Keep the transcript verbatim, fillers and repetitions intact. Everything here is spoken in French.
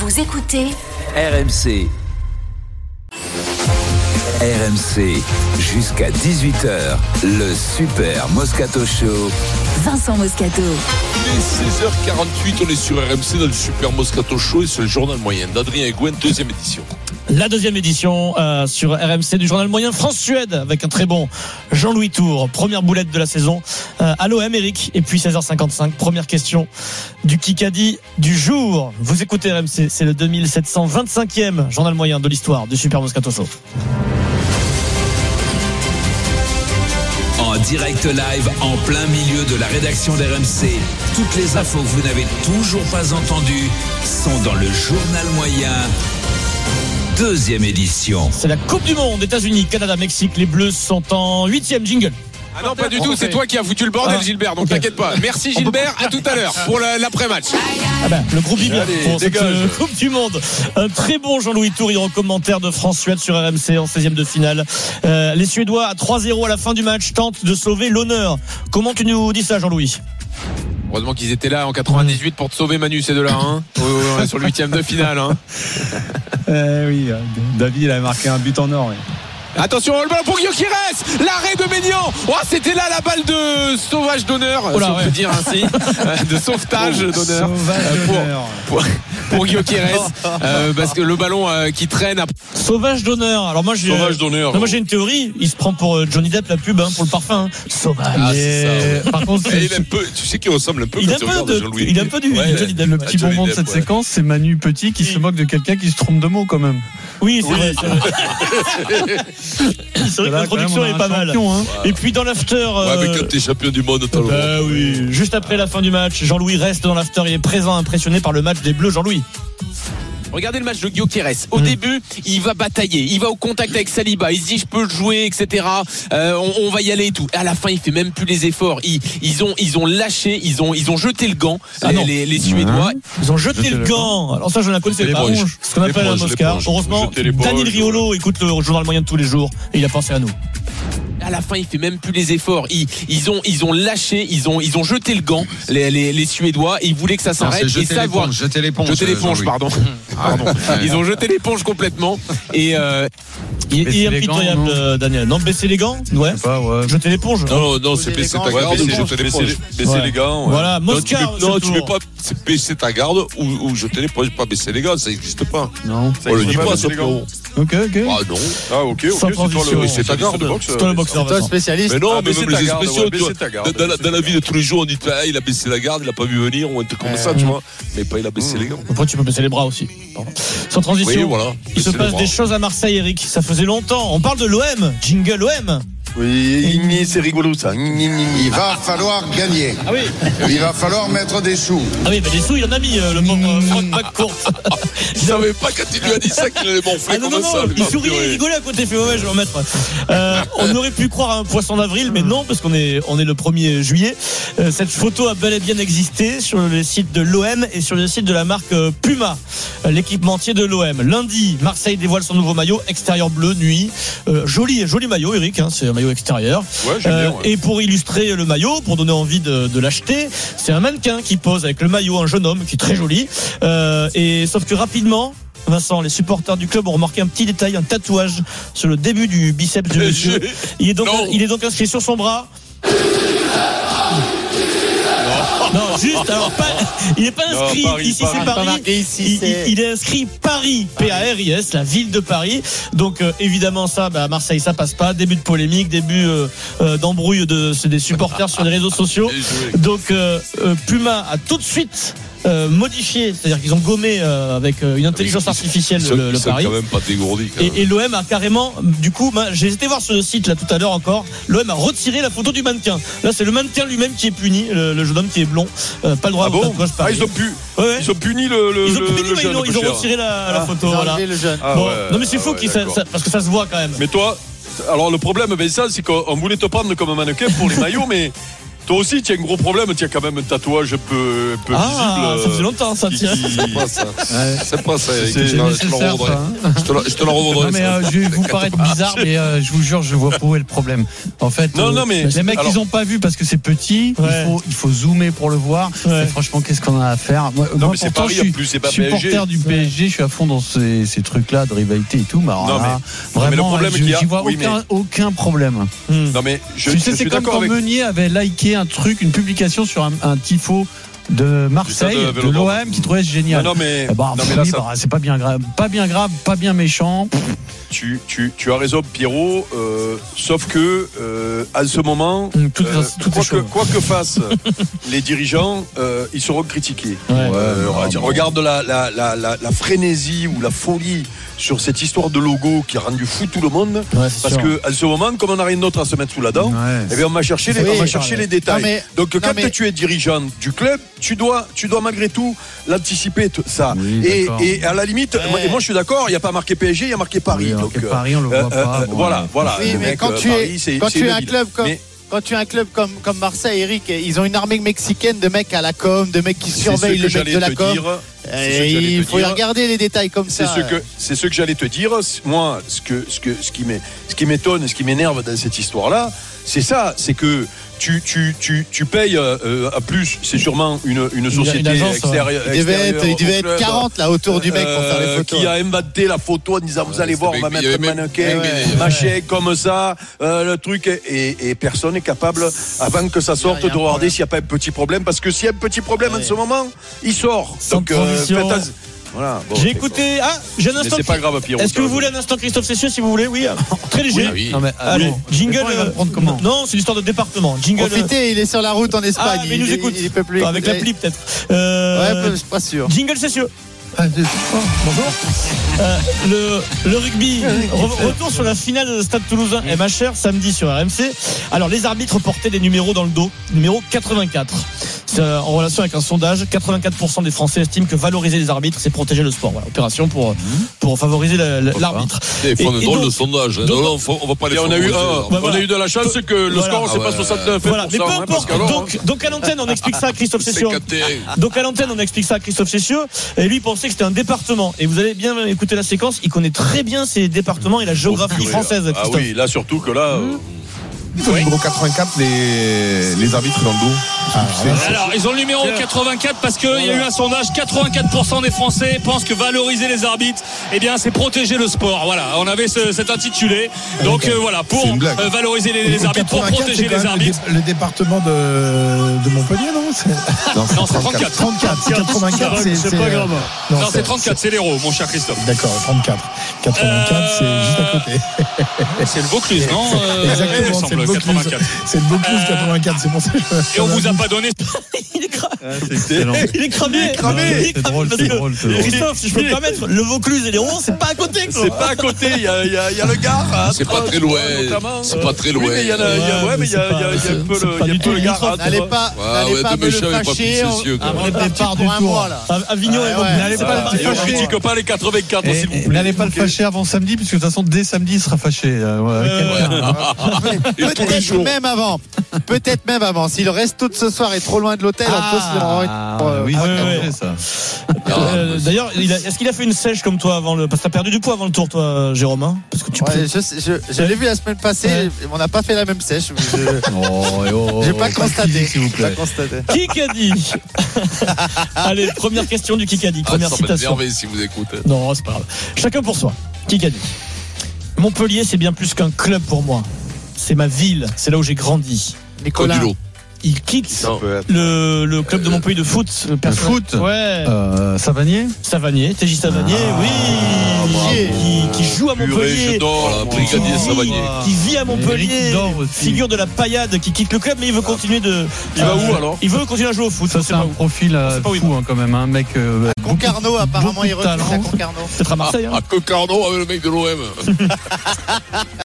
Vous écoutez R M C. R M C, jusqu'à dix-huit heures, le Super Moscato Show. Vincent Moscato. Il est seize heures quarante-huit, on est sur R M C dans le Super Moscato Show et c'est le journal moyen d'Adrien Egouen, deuxième édition. La deuxième édition euh, sur R M C du journal moyen France-Suède avec un très bon Jean-Louis Tour, première boulette de la saison euh, à l'O M, Eric. Et puis seize heures cinquante-cinq, première question du Kikadi du jour. Vous écoutez R M C, c'est le deux mille sept cent vingt-cinquième journal moyen de l'histoire du Super Moscato Show. En direct live, en plein milieu de la rédaction d'R M C. Toutes les infos que vous n'avez toujours pas entendues sont dans le journal moyen. Deuxième édition. C'est la Coupe du Monde, États-Unis, Canada, Mexique. Les Bleus sont en huitième. Jingle. Ah non, pas du tout, c'est toi qui as foutu le bordel, ah, Gilbert, donc okay. T'inquiète pas. Merci Gilbert, à tout à l'heure pour l'après-match. Ah ben, le groupe Bibia pour cette dégage. Coupe du Monde. Un très bon Jean-Louis Tour, il commentaire de France-Suède sur R M C en seizième de finale. Euh, les Suédois à trois zéro à la fin du match tentent de sauver l'honneur. Comment tu nous dis ça, Jean-Louis ? Heureusement qu'ils étaient là en quatre-vingt-dix-huit pour te sauver, Manu, ces deux-là. Hein. On est sur le huitième de finale. Hein. Euh, oui, David il avait marqué un but en or. Oui. Attention, le ballon pour Gyökeres, l'arrêt de Maignan. Oh, c'était là la balle de sauvage d'honneur, oh là, si on ouais. peut dire ainsi, de sauvetage oh, d'honneur euh, pour, pour, pour Gyökeres, euh, parce que le ballon euh, qui traîne. À... Sauvage d'honneur. Alors moi j'ai, sauvage d'honneur. Non, moi j'ai une théorie. Il se prend pour euh, Johnny Depp la pub hein, pour le parfum. Hein. Sauvage. Ah, c'est ça, ouais. Par contre, il est un peu, tu sais qu'il ressemble un peu. Il a un peu de, Jean-Louis. il a un peu du, ouais, du Johnny Depp. Le petit bonbon de cette ouais. séquence, c'est Manu Petit qui oui. se moque de quelqu'un qui se trompe de mots quand même. Oui, c'est oui. vrai. C'est vrai, c'est vrai que l'introduction est pas mal. Hein. Et puis dans l'after. Euh... Ouais, mais quand t'es champion du monde, t'as le droit. Bah oui. Juste après la fin du match, Jean-Louis reste dans l'after. Il est présent, impressionné par le match des Bleus. Jean-Louis. Regardez le match de Gyökeres. Au mmh. début, il va batailler, il va au contact avec Saliba. Il se dit je peux jouer, et cetera. Euh, on, on va y aller et tout. À la fin, il fait même plus les efforts. Ils, ils ont, ils ont lâché, ils ont, ils ont jeté le gant. Ah les, les, les Suédois. Ils ont jeté, jeté le gant. Alors ça, je ne la connaissais pas. Ce qu'on appelle un Oscar. Heureusement, Daniel Riolo écoute le journal moyen de tous les jours et il a pensé à nous. À la fin, il fait même plus les efforts. Ils, ils ont, ils ont lâché, ils ont, ils ont jeté le gant, les, les, les Suédois. Et ils voulaient que ça s'arrête. Non, et savoir. Jeter l'éponge. Jeter l'éponge, pardon. pardon. Ils ont jeté l'éponge complètement. Et euh, il, il est impitoyable, gants, Daniel. Non, baisser les gants. Ouais. Pas, ouais. Jeter l'éponge. Non, non, non, c'est baisser ta garde ou jeter l'éponge. Baisser les gants. Voilà. Mosca. Non, tu ne mets pas baisser ta garde ou jeter l'éponge. Pas baisser les gants, ça n'existe pas. Non. On le dit pas, ça. Ok, ok. Ah non. Ah ok, ok. C'est ta garde. C'est toi le boxeur. Toi spécialiste. Mais non, ah, mais même les expressions, ouais, toi, garde, dans, la, dans la vie de tous les jours, on dit ah, il a baissé la garde, il a pas vu venir, ou un truc comme euh, ça, tu vois. Mais pas il a baissé mmh. les gants. Après, tu peux baisser les bras aussi. Pardon. Sans transition, oui, voilà. il se passe des choses à Marseille, Eric. Ça faisait longtemps. On parle de l'O M. Jingle O M. Oui, c'est rigolo ça. Il va falloir gagner. Ah oui. Il va falloir mettre des sous. Ah oui, mais des sous, il en a mis, euh, le pauvre euh, Franck McCourt. Je savais pas quand il lui a dit ça qu'il allait m'enfler ah, non, comme non, ça. Non, il souriait, il rigolait à côté, il fait ouais, je vais en mettre. Euh, on aurait pu croire à un poisson d'avril, mais non, parce qu'on est, on est le premier juillet. Euh, cette photo a bel et bien existé sur le site de l'O M et sur le site de la marque Puma, l'équipementier de l'O M. Lundi, Marseille dévoile son nouveau maillot, extérieur bleu, nuit. Euh, joli, joli maillot, Eric, hein, c'est un maillot extérieur. Ouais, euh, bien, ouais. Et pour illustrer le maillot, pour donner envie de, de l'acheter, c'est un mannequin qui pose avec le maillot, un jeune homme qui est très joli. Euh, et sauf que rapidement, Vincent, les supporters du club ont remarqué un petit détail, un tatouage sur le début du biceps du monsieur. Il est donc, il est donc inscrit sur son bras. Non, juste, alors pas, il n'est pas inscrit non, Paris, ici, Paris, c'est Paris. Ici, il, c'est... Il, il est inscrit Paris, P A R I S, la ville de Paris. Donc euh, évidemment ça, bah, à Marseille ça passe pas. Début de polémique, début euh, euh, d'embrouille de, c'est des supporters sur les réseaux sociaux. Donc euh, euh, Puma a tout de suite Euh, modifié, c'est-à-dire qu'ils ont gommé euh, avec euh, une intelligence artificielle ils sont, le, le ils sont pari. Quand même pas dégourdis. Quand même. Et, et l'O M a carrément, du coup, bah, j'ai été voir sur le site là tout à l'heure encore. L'O M a retiré la photo du mannequin. Là, c'est le mannequin lui-même qui est puni, le, le jeune homme qui est blond, euh, pas le droit. Ah bon à ah, ils ont pu, ouais, ouais. ils ont puni le, le, ils ont puni, le mais jeune. Ils ont, ils ont retiré la, la ah, photo. Voilà. Le jeune. Ah, bon, ouais, non mais c'est ah, fou ouais, ça, ça, parce que ça se voit quand même. Mais toi, alors le problème, Vincent, c'est qu'on voulait te prendre comme mannequin pour les maillots, mais Toi aussi, tu as un gros problème. Tu as quand même un tatouage un peu, un peu ah, visible. Ça faisait longtemps, ça, tiens. C'est pas ça. Ouais. C'est pas ça, Eric. C'est Je te la- je te nécessaire, la revaudrai. ça, hein. Je te la- je te la revaudrai. Non, mais ça. euh, je vais vous paraître bizarre, mais euh, je vous jure, je vois pas où est le problème. En fait, Non, euh, non, mais- les mecs, alors- ils ont pas vu parce que c'est petit. Ouais. Il faut, il faut zoomer pour le voir. Ouais. Et franchement, qu'est-ce qu'on a à faire? Moi, Non, moi, mais c'est pourtant, Paris, je en suis plus, c'est pas P S G. supporter du P S G. Je suis à fond dans ces, ces trucs-là de rivalité et tout. Mais alors Non, là, mais- non, mais le vraiment, problème je, qu'il y a- j'y vois oui, aucun, aucun problème. Hmm. Non, mais je, tu je sais, c'est suis comme d'accord quand avec. Meunier avait liké un truc, une publication sur un, un tifo de Marseille, de de Vélodrome. l'O M, qui trouvait génial. Non, non, mais, Eh ben, non, mais là, oui, ça- bah, c'est pas bien grave, pas bien grave, pas bien méchant. tu, tu, tu as raison, Pierrot. euh, sauf que, euh, à ce moment, Hum, tout, euh, tout quoi, est chaud. que, quoi que fassent les dirigeants, euh, ils seront critiqués. Ouais. Euh, on va non, dire, non. regarde la, la, la, la, la frénésie ou la folie sur cette histoire de logo qui a rendu fou tout le monde. Ouais, c'est Parce sûr. que à ce moment, comme on n'a rien d'autre à se mettre sous la dent, Ouais. eh bien, on va chercher les, Oui, on va chercher ouais. les détails. Non, mais- Donc non, quand mais- tu es dirigeant du club, tu dois, tu dois malgré tout l'anticiper t- ça. Oui, et, d'accord. et à la limite, moi, et moi je suis d'accord, il n'y a pas marqué P S G, il y a marqué Paris. Oui, alors donc, que euh, Paris, on le voit euh, pas. euh, bon, voilà, ouais. voilà. Oui, Le mais mec, quand euh, tu Paris, es, c'est- quand c'est tu es une un ville. club comme, Mais- quand tu es un club comme, comme Marseille, Eric, ils ont une armée mexicaine de mecs à la com, de mecs qui c'est ce surveillent que les mecs j'allais de la te com. dire. C'est ce que Et j'allais il te faut y dire. regarder les détails comme C'est ça. ce que c'est ce que j'allais te dire. Moi, ce que ce que ce qui m'est ce qui m'étonne, ce qui m'énerve dans cette histoire-là, c'est ça, c'est que tu tu tu tu payes euh, à plus, c'est sûrement une une société une agence, extérieure. Il devait être, il extérieure devait au être club, quarante là autour du mec pour faire les euh, photos. qui a inventé la photo en disant vous allez c'est voir, on bien, va il mettre y un avait même- mannequin, ouais, machin comme ça, euh, le truc et, et personne n'est capable avant que ça sorte Il y a de un regarder problème. s'il n'y a pas un petit problème parce que s'il y a un petit problème en Ouais. ce moment, il sort. Sans Donc euh, transition. faites az- voilà. Bon, J'ai c'est écouté. Ah, j'ai un bon. Mais instant. c'est pas grave, Pierrot. Est-ce que vous voulez un instant Christophe Cessieux si vous voulez? Oui, très léger. Ah oui. Non, mais, Allez, bon, jingle. mais bon, il va le prendre euh, comment Non, c'est l'histoire de département. Jingle. Profitez, il est sur la route en Espagne. Ah, mais il nous écoute. Il, il peut plus. Enfin, avec écouter. l'appli peut-être. Euh, Ouais, je suis pas sûr. Jingle Cessieux. Bonjour. Euh, le, le rugby, re- retour sur la finale de Stade Toulousain M H R samedi sur R M C. Alors les arbitres portaient des numéros dans le dos, numéro quatre-vingt-quatre. C'est euh, en relation avec un sondage, quatre-vingt-quatre pour cent des Français estiment que valoriser les arbitres, c'est protéger le sport. Voilà, opération pour pour favoriser la- la- l'arbitre. Ils font Et- un et drôle donc- de sondage. donc- Non, non, faut- on va pas les Et on a eu favoriser, un, là. Ouais, on voilà. a eu de la chance que le Voilà. score c'est Ah pas ouais. soixante-neuf Voilà, mais peu hein, parce importe. qu'alors, Donc, donc à l'antenne, on explique ça à Christophe Cessieux. cinquante et un. Donc à l'antenne, on explique ça à Christophe Cessieux. Et lui, il pensait que c'était un département. Et vous allez bien écouter la séquence. Il connaît très bien ces départements et la géographie purée. française, Ah Christophe. oui, là surtout que là. euh, Au numéro quatre-vingt-quatre, les, les arbitres dans le dos. Alors, ils ont le numéro quatre-vingt-quatre parce qu'il y a eu un sondage. quatre-vingt-quatre pour cent des Français pensent que valoriser les arbitres, eh bien, c'est protéger le sport. Voilà, on avait ce, cet intitulé. Donc, euh, voilà, pour C'est une blague. euh, valoriser les, les arbitres, pour protéger les arbitres. Le, département de, de Montpellier, non Non, c'est trente-quatre. trente-quatre. quatre-vingt-quatre, c'est. C'est pas grave. Non, Non, c'est trente-quatre, c'est l'héros, mon cher Christophe. D'accord, trente-quatre. quatre-vingt-quatre, c'est juste à côté. C'est le Vaucluse, non Euh, il me Exactement, semble, c'est le Vaucluse. quatre-vingt-quatre. C'est le Vaucluse Euh, quatre-vingt-quatre, c'est pour ça que je- Et on vous a pas donné. Il est cramé. c'est excellent. Il est cramé. Il est cramé. Il est C'est drôle, parce c'est que- drôle, c'est drôle. Christophe, si je peux me permettre, le Vaucluse et les Ronds, c'est pas à côté. quoi. C'est pas à côté, il y a, il y a- il y a le Gard. hein, C'est pas entre- très loin. notamment. C'est pas très loin. Oui, mais il y en a, il y a- ouais, mais il y a, il y a- il y a un peu c'est le, pas il y a du un peu tout le Gard. limitrophe. entre- N'allez pas, Ouais, n'allez ouais, pas de me le méchants et pas fâcher. plus On, cessieux, quand on même. est parti Départ pour du un tour. mois là. À- Avignon Ouais, et ouais. Vaucluse. N'allez Ça pas va. le Et on fâcher. critique pas les quatre-vingt-quatre, s'il vous Et- plaît. N'allez pas le fâcher avant samedi, puisque de toute façon, dès samedi, il sera fâché. euh, ouais, avec quelqu'un. Peut-être même avant. Peut-être même avant. Si le resto de ce soir est trop loin de l'hôtel, on peut se le renvoyer. Ah, Euh, oui, ah, c'est ouais, vrai, ouais. ça. Euh, D'ailleurs, il a- est-ce qu'il a fait une sèche comme toi avant le. Parce que t'as perdu du poids avant le tour, toi, Jérôme. hein Parce que tu Ouais, peux- je, sais- je, je l'ai vu la semaine passée. Ouais. On n'a pas fait la même sèche. Je Oh, et oh, j'ai pas de constaté. physique, s'il vous J'ai pas plaît. constaté. Kikadi. Allez, première question du Kikadi. Ah, Première ça va citation. m'énerver si vous écoutez. Non, c'est pas grave. Chacun pour soi. Kikadi. Montpellier, c'est bien plus qu'un club pour moi. C'est ma ville. C'est là où j'ai grandi. Nicolas. Codulo. Il quitte Ça peut être. le, le club de Montpellier de foot. Le personnage- foot Ouais. Euh, Savanier Savanier, T J Savanier, Ah, oui, bravo. qui, qui joue à Purée, Montpellier, je dors, Voilà, moi. brigadier qui, Savanier. qui vit à Montpellier, Eric Dor aussi. figure de la paillade, qui quitte le club, mais il veut continuer de. Il va où, alors Il veut continuer à jouer au foot. Ça, on c'est sait pas un où. profil euh, sait pas où il fou, hein, quand même. Un mec. euh, Concarneau, apparemment, beaucoup il de recrute à talent. Concarneau. Peut-être à Marseille. hein. Ah, Cocarneau avec le mec de l'O M.